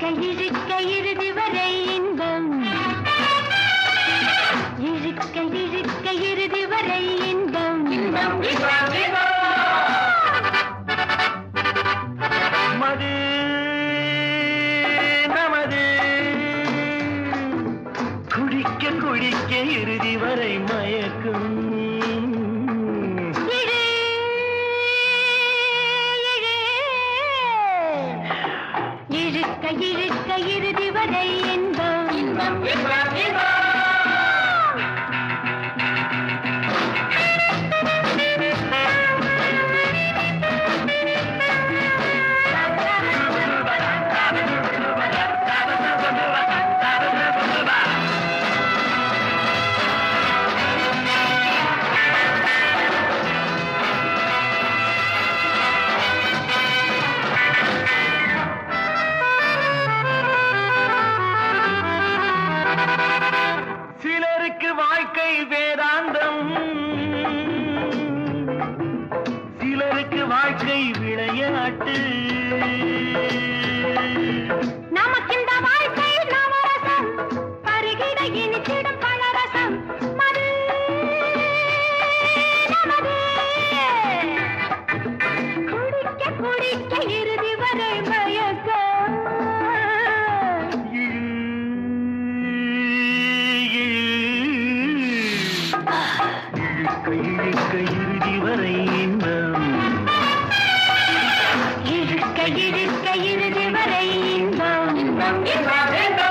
இழுக்க இறுதி வரை இன்பம், இழுக்க இழுக்க இறுதி வரை இன்பம், இன்பம் இன்பம் இன்பம். மது நமது குடிக்க குடிக்க இறுதி வரை மயக்கும். இழுக்க இழுக்க இறுதி வரை இன்பம், இன்பம் இன்பம் இன்பம். சிலருக்கு வாழ்க்கை வேதாந்தம், சிலருக்கு வாழ்க்கை விளையாட்டு. நமக்கிந்த வாழ்க்கை நவரசம், பருகிட இனித்திடும் பழரசம். மது நமது குடிக்க குடிக்க இறுதி வரை மயக்கம். இழுக்க இழுக்க இறுதி வரை இன்பம், இழுக்க இழுக்க இறுதி வரை இன்பம், இன்பம் இன்பம் இன்பம்.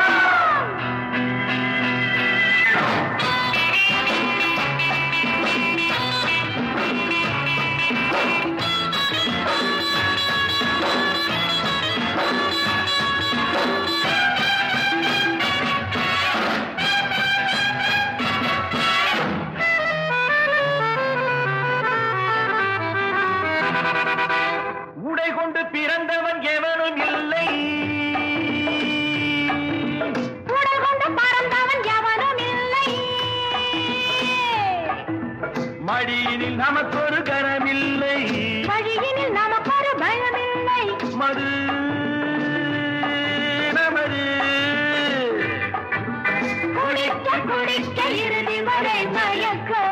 உடை கொண்டு பிறந்தவன் எவனும் இல்லை, உடல் கொண்டு பறந்தவன் எவனும் இல்லை. மடியினில் நமக்கொரு கனமில்லை, வழியினில் நமக்கொரு பயமில்லை. மது நமது குடிக்க குடிக்க இறுதி வரை மயக்கம்.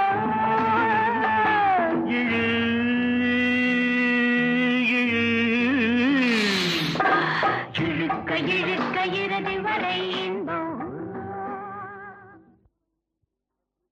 இழு இழு இழுக்க இழுக்க இறுதி